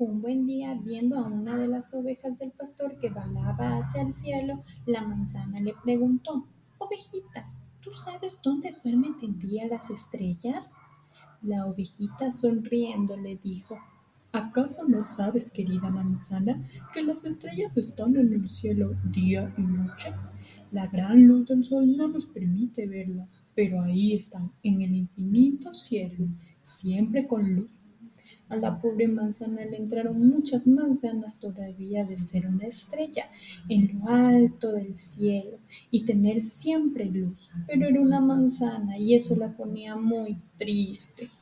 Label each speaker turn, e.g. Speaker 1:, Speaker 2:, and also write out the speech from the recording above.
Speaker 1: Un buen día, viendo a una de las ovejas del pastor que volaba hacia el cielo, la manzana le preguntó: Ovejita, ¿tú sabes dónde duermen de día las estrellas? La ovejita sonriendo le dijo: ¿Acaso no sabes, querida manzana, que las estrellas están en el cielo día y noche? La gran luz del sol no nos permite verlas, pero ahí están, en el infinito cielo, siempre con luz. A la pobre manzana le entraron muchas más ganas todavía de ser una estrella en lo alto del cielo y tener siempre luz, pero era una manzana y eso la ponía muy triste.